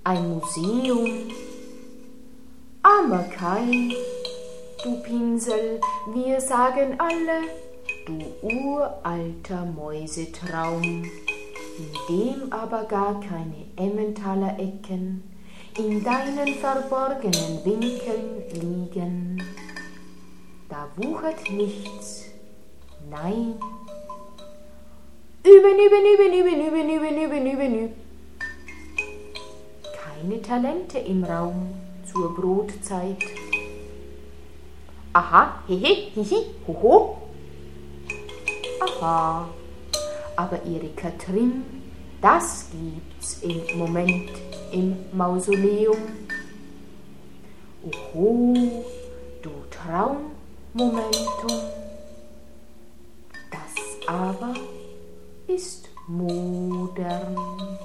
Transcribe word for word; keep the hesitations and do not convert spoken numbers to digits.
ein Museum. Armer Kai, du Pinsel, wir sagen alle, du uralter Mäusetraum, in dem aber gar keine Emmentaler Ecken in deinen verborgenen Winkeln liegen. Da wuchert nichts, nein. Üben, üben, üben, üben, üben, üben, üben, üben, üben. Keine Talente im Raum zur Brotzeit. Aha, hehe, hihi, hoho. Aha, aber Erika Trimm, das gibt's im Moment im Mausoleum. Oho, du Traummomentum. Das aber ist modern.